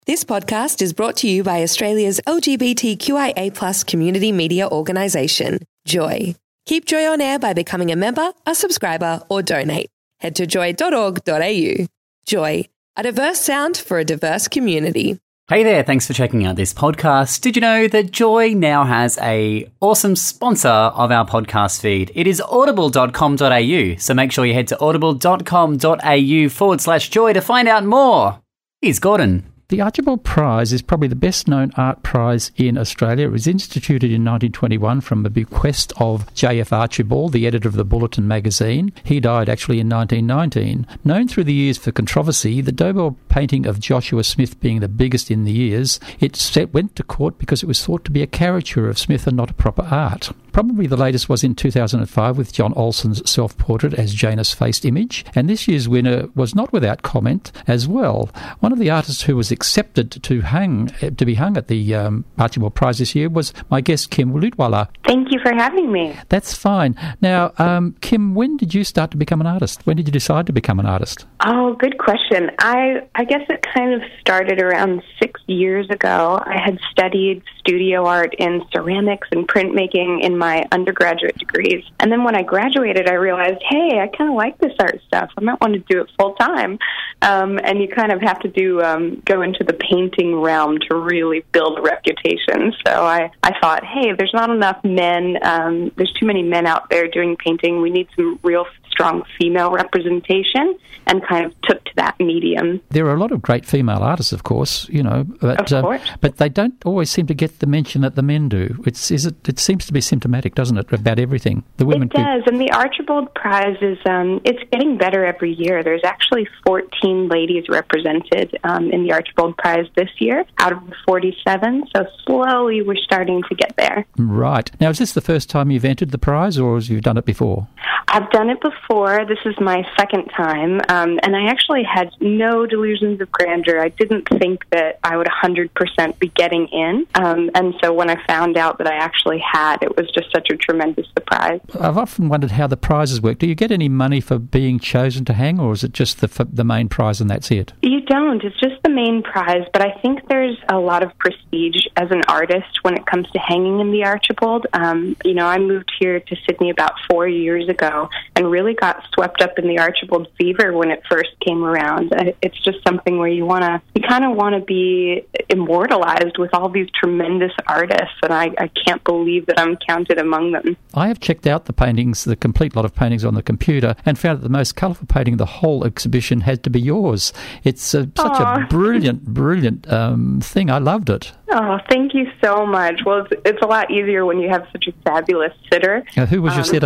This podcast is brought to you by Australia's LGBTQIA+ community media organisation, Joy. Keep Joy on air by becoming a member, a subscriber, or donate. Head to joy.org.au. Joy, a diverse sound for a diverse community. Hey there, thanks for checking out this podcast. Did you know that Joy now has a awesome sponsor of our podcast feed? It is audible.com.au, so make sure you head to audible.com.au/joy to find out more. Here's Gordon. The Archibald Prize is probably the best-known art prize in Australia. It was instituted in 1921 from a bequest of J.F. Archibald, the editor of the Bulletin magazine. He died actually in 1919. Known through the years for controversy, the Dobell painting of Joshua Smith being the biggest in the years, it went to court because it was thought to be a caricature of Smith and not a proper art. Probably the latest was in 2005 with John Olsen's self-portrait as Janus-faced image, and this year's winner was not without comment as well. One of the artists who was accepted to be hung at the Archibald Prize this year was my guest Kim Lutwyler. Thank you for having me. That's fine. Now, Kim, when did you start to become an artist? When did you decide to become an artist? Oh, good question. I guess it kind of started around 6 years ago. I had studied studio art in ceramics and printmaking in my undergraduate degrees. And then when I graduated, I realized, hey, I kind of like this art stuff. I might want to do it full time. And you kind of have to go into the painting realm to really build a reputation. So I thought, hey, there's not enough men. There's too many men out there doing painting. We need some real strong female representation, and kind of took to that medium. There are a lot of great female artists, of course, but they don't always seem to get the mention that the men do. It seems to be symptomatic, doesn't it, about everything? The women it does, and the Archibald Prize is it's getting better every year. There's actually 14 ladies represented in the Archibald Prize this year out of the 47, so slowly we're starting to get there. Right. Now, is this the first time you've entered the prize, or have you done it before? I've done it before. This is my second time, and I actually had no delusions of grandeur. I didn't think that I would 100% be getting in, and so when I found out that I actually had, it was just such a tremendous surprise. I've often wondered how the prizes work. Do you get any money for being chosen to hang, or is it just the main prize and that's it? You don't. It's just the main prize, but I think there's a lot of prestige as an artist when it comes to hanging in the Archibald. I moved here to Sydney about 4 years ago and really got swept up in the Archibald fever when it first came around. It's just something where you kind of want to be immortalized with all these tremendous artists, and I can't believe that I'm counted among them. I have checked out the paintings, the complete lot of paintings on the computer, and found that the most colourful painting of the whole exhibition had to be yours. It's such a brilliant thing. I loved it. Oh, thank you so much. Well, it's a lot easier when you have such a fabulous sitter. Who was your sitter?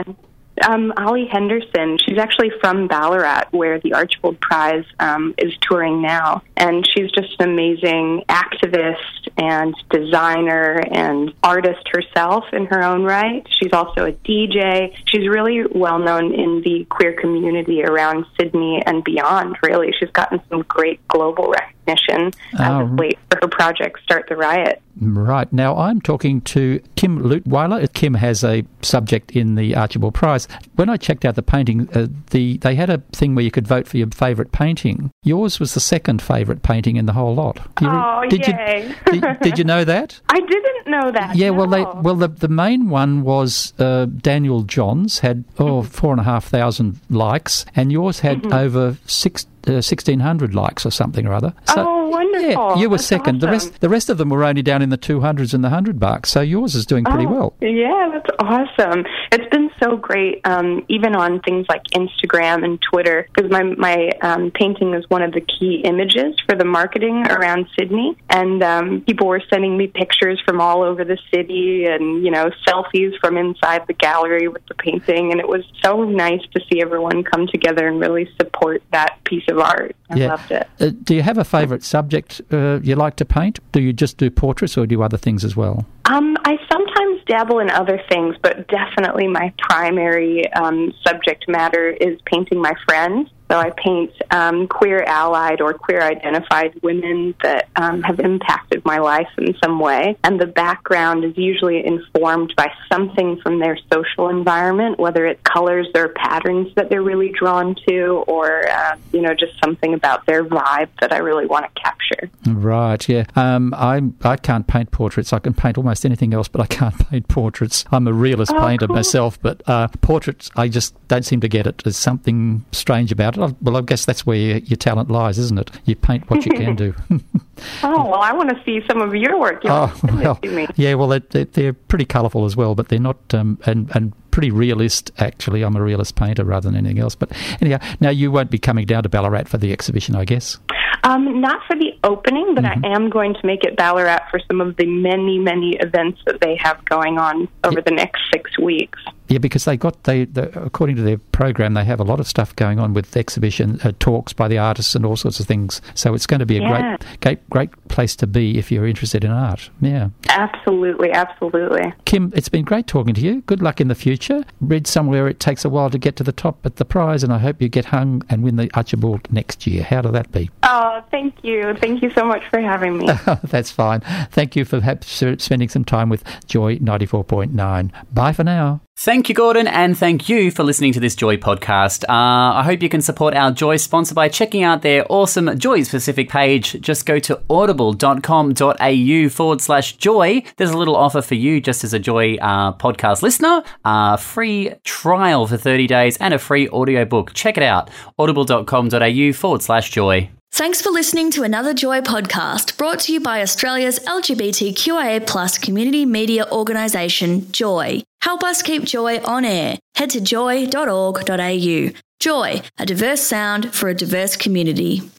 Ollie Henderson. She's actually from Ballarat, where the Archibald Prize is touring now. And she's just an amazing activist and designer and artist herself in her own right. She's also a DJ. She's really well known in the queer community around Sydney and beyond, really. She's gotten some great global recognition as of late for her project, Start the Riot. Right. Now, I'm talking to Kim Lutwyler. Kim has a subject in the Archibald Prize. When I checked out the painting, they had a thing where you could vote for your favourite painting. Yours was the second favourite painting in the whole lot. Yay. Did you know that? I didn't know that. Yeah, no. The main one was Daniel Johns, had 4,500 likes, and yours had over 1,600 likes or something or other. So, wonderful. Yeah, you were That's second. Awesome. The rest of them were only down in the 200s and the 100 marks, so yours is doing pretty well. Yeah, that's awesome. It's been so great, even on things like Instagram and Twitter, because my painting is one of the key images for the marketing around Sydney, and people were sending me pictures from all over the city and, selfies from inside the gallery with the painting, and it was so nice to see everyone come together and really support that piece of art. I loved it. Do you have a favourite subject you like to paint? Do you just do portraits or do other things as well? I sometimes dabble in other things, but definitely my primary subject matter is painting my friends. So I paint queer allied or queer identified women that have impacted my life in some way. And the background is usually informed by something from their social environment, whether it's colors or patterns that they're really drawn to, or, just something about their vibe that I really want to capture. Right, yeah. I can't paint portraits. I can paint almost anything else, but I can't paint portraits. I'm a realist painter myself, but portraits, I just don't seem to get it. There's something strange about it. Well, I guess that's where your talent lies, isn't it? You paint what you can do. I want to see some of your work. Yeah, well, they're pretty colourful as well, but they're not, and pretty realist, actually. I'm a realist painter rather than anything else. But anyhow, now you won't be coming down to Ballarat for the exhibition, I guess? Not for the opening, but I am going to make it Ballarat for some of the many, many events that they have going on over the next 6 weeks. Yeah, because they according to their program, they have a lot of stuff going on with exhibition talks by the artists and all sorts of things. So it's going to be a great place to be if you're interested in art. Yeah, absolutely. Kim, it's been great talking to you. Good luck in the future. Read somewhere it takes a while to get to the top at the prize, and I hope you get hung and win the Archibald next year. How will that be? Oh, thank you. Thank you so much for having me. That's fine. Thank you for spending some time with Joy 94.9. Bye for now. Thank you, Gordon, and thank you for listening to this Joy podcast. I hope you can support our Joy sponsor by checking out their awesome Joy-specific page. Just go to audible.com.au/joy. There's a little offer for you just as a Joy podcast listener. Free trial for 30 days and a free audiobook. Check it out, audible.com.au/joy. Thanks for listening to another Joy podcast brought to you by Australia's LGBTQIA+ community media organisation, Joy. Help us keep Joy on air. Head to joy.org.au. Joy, a diverse sound for a diverse community.